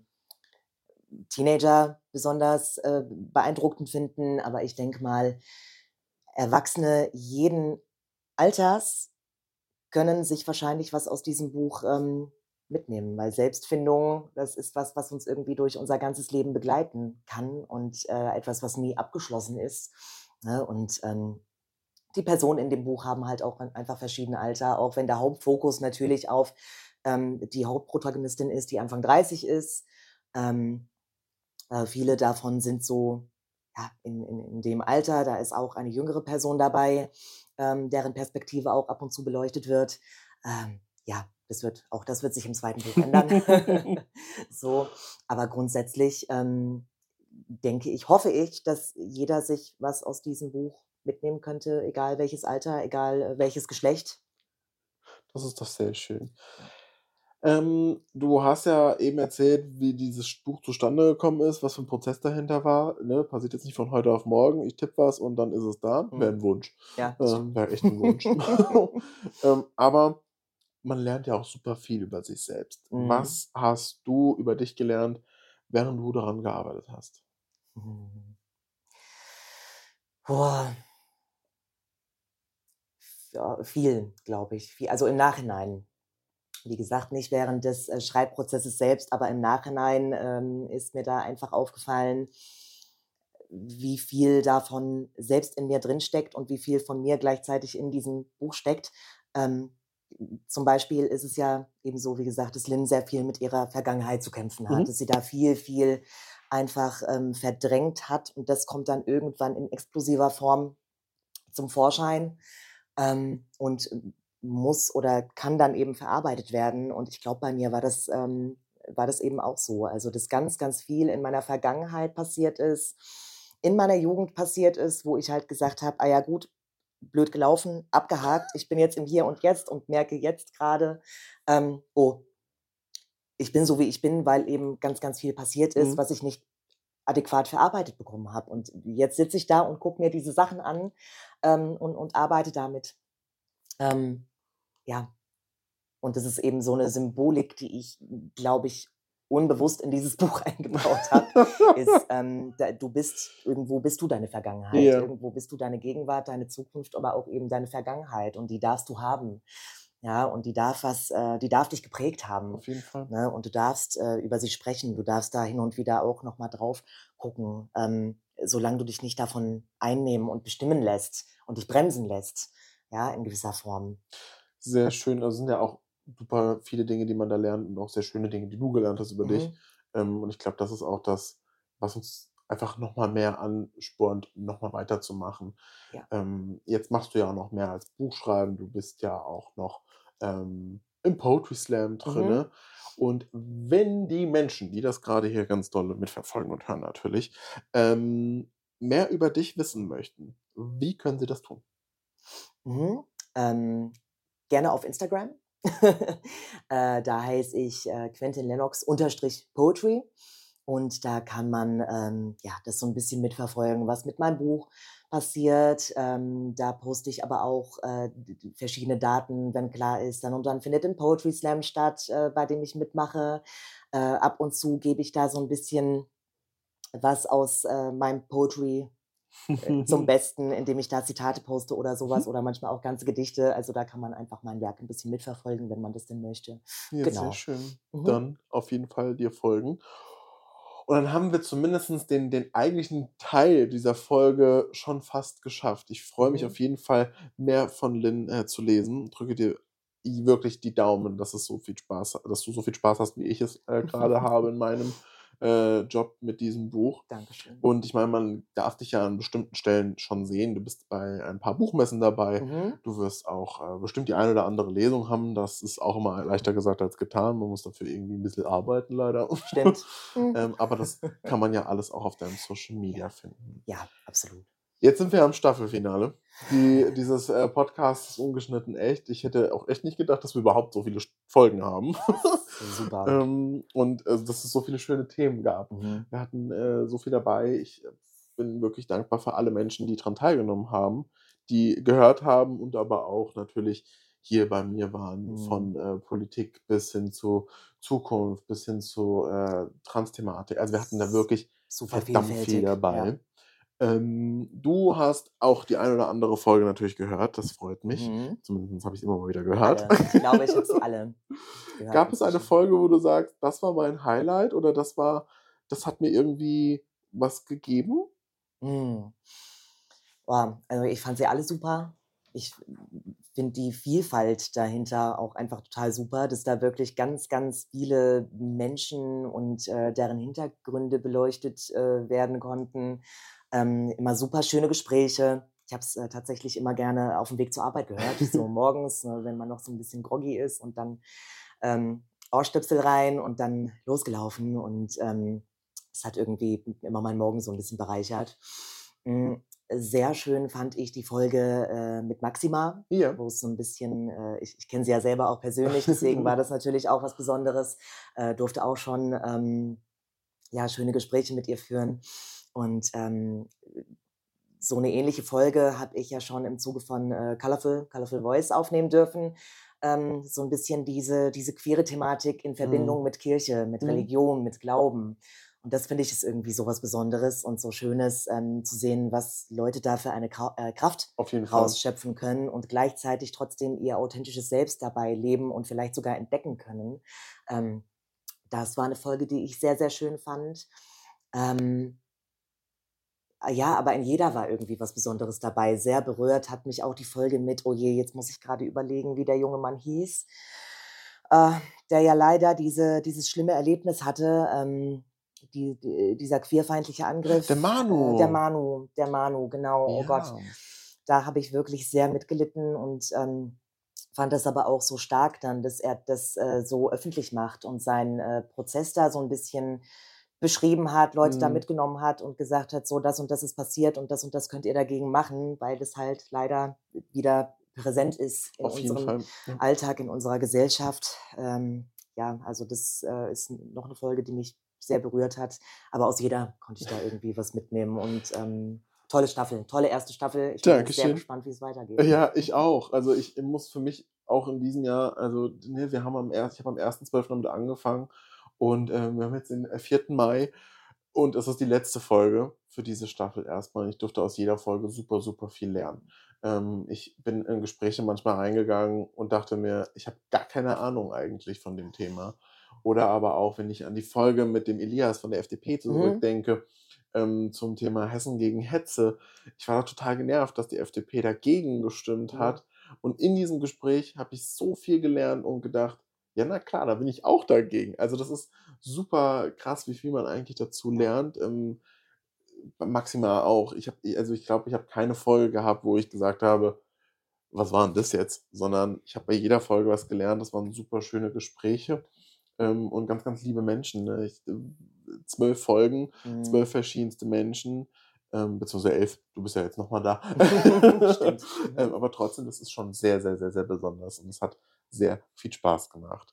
C: Teenager besonders äh, beeindruckend finden, aber ich denke mal, Erwachsene jeden Alters können sich wahrscheinlich was aus diesem Buch ähm, mitnehmen, weil Selbstfindung, das ist was, was uns irgendwie durch unser ganzes Leben begleiten kann und äh, etwas, was nie abgeschlossen ist. Ne? Und ähm, die Personen in dem Buch haben halt auch ein- einfach verschiedene Alter, auch wenn der Hauptfokus natürlich auf ähm, die Hauptprotagonistin ist, die Anfang dreißig ist. Ähm, äh, viele davon sind so ja, in, in, in dem Alter. Da ist auch eine jüngere Person dabei, ähm, deren Perspektive auch ab und zu beleuchtet wird. Ähm, ja, das wird, auch das wird sich im zweiten Buch ändern. So, aber grundsätzlich ähm, denke ich, hoffe ich, dass jeder sich was aus diesem Buch mitnehmen könnte, egal welches Alter, egal äh, welches Geschlecht.
B: Das ist doch sehr schön.
C: Ja.
B: Ähm, du hast ja eben erzählt, wie dieses Buch zustande gekommen ist, was für ein Prozess dahinter war. Ne? Passiert jetzt nicht von heute auf morgen. Ich tippe was und dann ist es da. Wäre
C: Hm.
B: ein Wunsch.
C: Ja, das
B: Ähm,
C: stimmt.
B: Wäre echt ein Wunsch. ähm, aber man lernt ja auch super viel über sich selbst.
C: Mhm.
B: Was hast du über dich gelernt, während du daran gearbeitet hast?
C: Mhm. Boah, ja, viel, glaube ich. Viel, also im Nachhinein. Wie gesagt, nicht während des äh, Schreibprozesses selbst, aber im Nachhinein ähm, ist mir da einfach aufgefallen, wie viel davon selbst in mir drin steckt und wie viel von mir gleichzeitig in diesem Buch steckt. Ähm, zum Beispiel ist es ja eben so, wie gesagt, dass Lynn sehr viel mit ihrer Vergangenheit zu kämpfen hat,
B: Mhm.
C: dass sie da viel, viel einfach ähm, verdrängt hat und das kommt dann irgendwann in explosiver Form zum Vorschein ähm, und muss oder kann dann eben verarbeitet werden. Und ich glaube, bei mir war das, ähm, war das eben auch so. Also, dass ganz, ganz viel in meiner Vergangenheit passiert ist, in meiner Jugend passiert ist, wo ich halt gesagt habe, ah ja gut, blöd gelaufen, abgehakt, ich bin jetzt im Hier und Jetzt und merke jetzt gerade, ähm, oh, ich bin so, wie ich bin, weil eben ganz, ganz viel passiert ist,
B: Mhm.
C: was ich nicht adäquat verarbeitet bekommen habe. Und jetzt sitze ich da und gucke mir diese Sachen an ähm, und, und arbeite damit. Ähm, ja, und das ist eben so eine Symbolik, die ich, glaube ich, unbewusst in dieses Buch eingebaut habe, ist, ähm, da, du bist, irgendwo bist du deine Vergangenheit,
B: Ja,
C: irgendwo bist du deine Gegenwart, deine Zukunft, aber auch eben deine Vergangenheit und die darfst du haben. Ja, und die darf was, äh, die darf dich geprägt haben.
B: auf jeden Fall.
C: Ne? Und du darfst äh, über sie sprechen, du darfst da hin und wieder auch nochmal drauf gucken, ähm, solange du dich nicht davon einnehmen und bestimmen lässt und dich bremsen lässt, ja, in gewisser Form.
B: Sehr schön. Also sind ja auch super viele Dinge, die man da lernt und auch sehr schöne Dinge, die du gelernt hast über dich.
C: Mhm.
B: Ähm, und ich glaube, das ist auch das, was uns einfach noch mal mehr anspornt, noch mal weiterzumachen.
C: Ja.
B: Ähm, jetzt machst du ja auch noch mehr als Buchschreiben. Du bist ja auch noch ähm, im Poetry Slam
C: Mhm.
B: drinne. Und wenn die Menschen, die das gerade hier ganz doll mitverfolgen und hören natürlich, ähm, mehr über dich wissen möchten, wie können sie das tun?
C: Mhm. Ähm, gerne auf Instagram. äh, da heiße ich äh, Quentin Lennox unterstrich Poetry. Und da kann man ähm, ja, das so ein bisschen mitverfolgen, was mit meinem Buch passiert. Ähm, da poste ich aber auch äh, d- d- verschiedene Daten, wenn klar ist. Dann und dann findet ein Poetry Slam statt, äh, bei dem ich mitmache. Äh, ab und zu gebe ich da so ein bisschen was aus äh, meinem Poetry äh, zum Besten, indem ich da Zitate poste oder sowas oder manchmal auch ganze Gedichte. Also da kann man einfach mein Werk ein bisschen mitverfolgen, wenn man das denn möchte.
B: Ja, sehr
C: Genau.
B: schön.
C: Mhm.
B: Dann auf jeden Fall dir folgen. Und dann haben wir zumindest den den eigentlichen Teil dieser Folge schon fast geschafft. Ich freue mich
C: Mhm.
B: auf jeden Fall, mehr von Lynn, äh, zu lesen. Drücke dir i wirklich die Daumen, dass es so viel Spaß dass du so viel Spaß hast, wie ich es, äh, grade habe in meinem, äh, Job mit diesem Buch.
C: Dankeschön.
B: Und ich meine, man darf dich ja an bestimmten Stellen schon sehen. Du bist bei ein paar Buchmessen dabei.
C: Mhm.
B: Du wirst auch, äh, bestimmt die eine oder andere Lesung haben. Das ist auch immer leichter gesagt als getan. Man muss dafür irgendwie ein bisschen arbeiten leider.
C: Stimmt. Mhm.
B: Ähm, aber das kann man ja alles auch auf deinem Social Media
C: Ja,
B: finden.
C: ja, absolut.
B: Jetzt sind wir am Staffelfinale. Die dieses, äh, Podcasts ist ungeschnitten echt. Ich hätte auch echt nicht gedacht, dass wir überhaupt so viele St Folgen haben.
C: Das ist super.
B: Ähm, und, äh, dass es so viele schöne Themen gab.
C: Mhm.
B: Wir hatten, äh, so viel dabei. Ich, äh, bin wirklich dankbar für alle Menschen, die dran teilgenommen haben, die gehört haben und aber auch natürlich hier bei mir waren,
C: Mhm.
B: von, äh, Politik bis hin zu Zukunft, bis hin zu, äh, Transthematik. Also, wir hatten da wirklich
C: Super
B: verdammt viel
C: vielfältig, ja.
B: dabei. Ähm, du hast auch die eine oder andere Folge natürlich gehört, das freut mich.
C: Mhm.
B: Zumindest habe ich's immer mal wieder gehört.
C: Alle. Ich glaube, ich habe sie alle gehört
B: Gab es eine
C: inzwischen.
B: Folge, wo du sagst: „Das war mein Highlight“ oder „das war das hat mir irgendwie was gegeben?“
C: Mhm. Boah, also ich fand sie alle super. Ich finde die Vielfalt dahinter auch einfach total super, dass da wirklich ganz, ganz viele Menschen und äh, deren Hintergründe beleuchtet äh, werden konnten. Ähm, immer super schöne Gespräche. Ich habe es äh, tatsächlich immer gerne auf dem Weg zur Arbeit gehört, so morgens, ne, wenn man noch so ein bisschen groggy ist und dann ähm, Ohrstöpsel rein und dann losgelaufen. Und ähm, es hat irgendwie immer meinen Morgen so ein bisschen bereichert. Mm, Sehr schön fand ich die Folge äh, mit Maxima,
B: Ja.
C: wo es so ein bisschen, äh, ich, ich kenne sie ja selber auch persönlich, deswegen war das natürlich auch was Besonderes. Äh, durfte auch schon ähm, ja, schöne Gespräche mit ihr führen. Und ähm, so eine ähnliche Folge habe ich ja schon im Zuge von äh, Colorful, Colorful Voice aufnehmen dürfen. Ähm, so ein bisschen diese, diese queere Thematik in
B: Mhm.
C: Verbindung mit Kirche, mit
B: Mhm.
C: Religion, mit Glauben. Und das finde ich ist irgendwie so was Besonderes und so Schönes, ähm, zu sehen, was Leute da für eine Krau äh, Kraft
B: Auf jeden Fall.
C: rausschöpfen können und gleichzeitig trotzdem ihr authentisches Selbst dabei leben und vielleicht sogar entdecken können. Ähm, das war eine Folge, die ich sehr, sehr schön fand. Ähm, ah, ja, aber in jeder war irgendwie was Besonderes dabei. Sehr berührt hat mich auch die Folge mit, oh je, jetzt muss ich gerade überlegen, wie der junge Mann hieß, äh, der ja leider diese, dieses schlimme Erlebnis hatte, ähm, die, die, dieser queerfeindliche
B: Der
C: Angriff. Äh, der
B: Manu.
C: Manu, der Manu, genau, oh Gott.
B: Ja.
C: Da habe ich wirklich sehr mitgelitten und ähm, fand das aber auch so stark dann, dass er das äh, so öffentlich macht und seinen äh, Prozess da so ein bisschen beschrieben hat, Leute da
B: Mhm.
C: mitgenommen hat und gesagt hat, so das und das ist passiert und das und das könnt ihr dagegen machen, weil das halt leider wieder präsent ist in
B: Auf jeden
C: unserem
B: Fall. Ja.
C: Alltag, in unserer Gesellschaft. Ähm, ja, also das äh, ist noch eine Folge, die mich sehr berührt hat, aber aus jeder konnte ich da irgendwie was mitnehmen und ähm, tolle Staffel, tolle erste Staffel. Ich bin sehr
B: Dankeschön.
C: gespannt, wie es weitergeht.
B: Ja, ich auch. Also ich muss für mich auch in diesem Jahr, also ne, wir haben am ersten, ich habe am ersten zwölften damit angefangen und ähm, wir haben jetzt den äh, vierten Mai und es ist die letzte Folge für diese Staffel erstmal. Ich durfte aus jeder Folge super, super viel lernen. Ähm, ich bin in Gespräche manchmal reingegangen und dachte mir, ich habe gar keine Ahnung eigentlich von dem Thema. Oder aber auch, wenn ich an die Folge mit dem Elias von der F D P
C: Mhm.
B: zurückdenke, ähm, zum Thema Hessen gegen Hetze. Ich war da total genervt, dass die F D P dagegen gestimmt
C: Mhm.
B: hat. Und in diesem Gespräch habe ich so viel gelernt und gedacht, ja, na klar, da bin ich auch dagegen. Also das ist super krass, wie viel man eigentlich dazu
C: Ja.
B: lernt. Ähm, maximal auch. Ich habe, also ich glaube, ich habe keine Folge gehabt, wo ich gesagt habe, was war denn das jetzt? Sondern ich habe bei jeder Folge was gelernt. Das waren super schöne Gespräche ähm, und ganz, ganz liebe Menschen. Ne? Ich, äh, zwölf Folgen, zwölf
C: Mhm.
B: verschiedenste Menschen, ähm, beziehungsweise elf. Du bist ja jetzt nochmal da.
C: Stimmt.
B: ähm,
C: Mhm.
B: aber trotzdem, das ist schon sehr, sehr, sehr, sehr besonders und es hat sehr viel Spaß gemacht.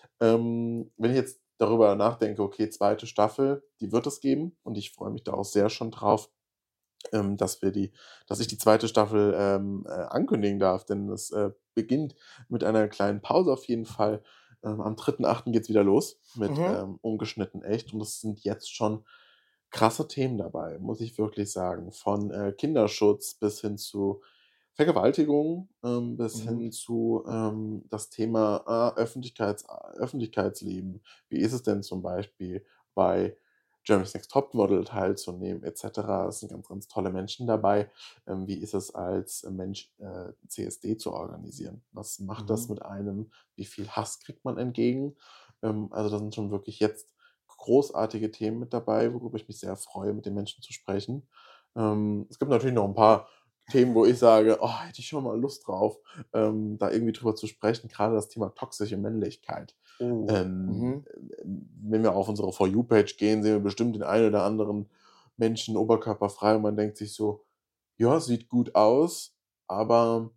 B: Ähm, wenn ich jetzt darüber nachdenke, okay, zweite Staffel, die wird es geben und ich freue mich da auch sehr schon drauf, ähm, dass wir die, dass ich die zweite Staffel ähm, äh, ankündigen darf, denn es äh, beginnt mit einer kleinen Pause auf jeden Fall. Ähm, am dritten achten geht's wieder los mit
C: Mhm.
B: ähm, Ungeschnitten echt und es sind jetzt schon krasse Themen dabei, muss ich wirklich sagen. Von äh, Kinderschutz bis hin zu Vergewaltigung, ähm, bis
C: Mhm.
B: hin zu ähm, das Thema ah, Öffentlichkeits Öffentlichkeitsleben. Wie ist es denn zum Beispiel bei Germany's Next Topmodel teilzunehmen, et cetera. Es sind ganz, ganz tolle Menschen dabei. Ähm, wie ist es als äh, Mensch, äh, C S D zu organisieren? Was macht das
C: Mhm.
B: mit einem? Wie viel Hass kriegt man entgegen? Ähm, also da sind schon wirklich jetzt großartige Themen mit dabei, worüber ich mich sehr freue, mit den Menschen zu sprechen. Ähm, es gibt natürlich noch ein paar Themen, wo ich sage, oh, hätte ich schon mal Lust drauf, ähm, da irgendwie drüber zu sprechen. Gerade das Thema toxische Männlichkeit.
C: Oh.
B: Ähm,
C: Mhm.
B: wenn wir auf unsere For You-Page gehen, sehen wir bestimmt den einen oder anderen Menschen oberkörperfrei und man denkt sich so, ja, sieht gut aus, aber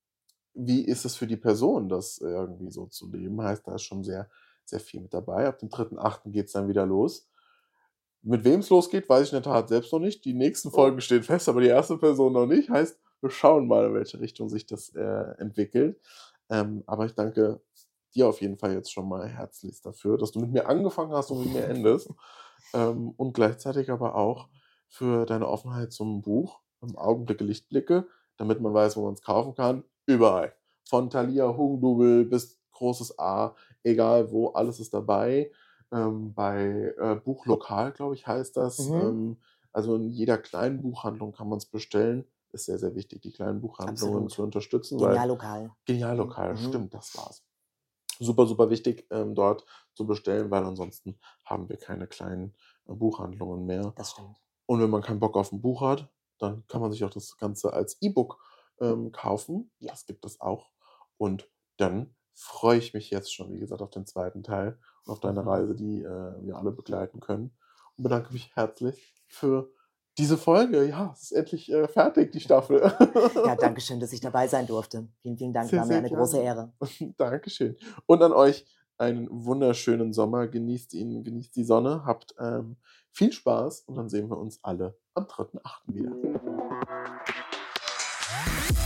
B: wie ist es für die Person, das irgendwie so zu leben? Heißt, da ist schon sehr, sehr viel mit dabei. Ab dem dritten achten geht es dann wieder los. Mit wem es losgeht, weiß ich in der Tat selbst noch nicht. Die nächsten
C: Oh.
B: Folgen stehen fest, aber die erste Person noch nicht. Heißt, wir schauen mal, in welche Richtung sich das äh, entwickelt. Ähm, aber ich danke dir auf jeden Fall jetzt schon mal herzlichst dafür, dass du mit mir angefangen hast und mit mir endest. Ähm, und gleichzeitig aber auch für deine Offenheit zum Buch, ähm, Augenblicke, Lichtblicke, damit man weiß, wo man es kaufen kann. Überall. Von Thalia Hugendubel bis großes A, egal wo, alles ist dabei. Ähm, bei äh, Buchlokal, glaube ich, heißt das.
C: Mhm.
B: Ähm, also in jeder kleinen Buchhandlung kann man es bestellen. Ist sehr, sehr wichtig, die kleinen Buchhandlungen
C: Absolut.
B: zu unterstützen, weil
C: Geniallokal. Mhm.
B: Geniallokal,
C: Mhm.
B: stimmt, das war's. Super, super wichtig, ähm, dort zu bestellen, weil ansonsten haben wir keine kleinen äh, Buchhandlungen mehr.
C: Das stimmt.
B: Und wenn man keinen Bock auf ein Buch hat, dann kann man sich auch das Ganze als E-Book ähm, kaufen.
C: Ja.
B: Das gibt es auch. Und dann freue ich mich jetzt schon, wie gesagt, auf den zweiten Teil und auf deine Reise, die äh, wir alle begleiten können. Und bedanke mich herzlich für diese Folge. Ja, es ist endlich äh, fertig, die Staffel.
C: Ja, danke schön, dass ich dabei sein durfte. Vielen, vielen Dank.
B: Sehr,
C: War mir
B: sehr
C: eine große
B: gerne.
C: Ehre.
B: Dankeschön. Und an euch einen wunderschönen Sommer. Genießt ihn, genießt die Sonne, habt ähm, viel Spaß und dann sehen wir uns alle am dritten achten wieder.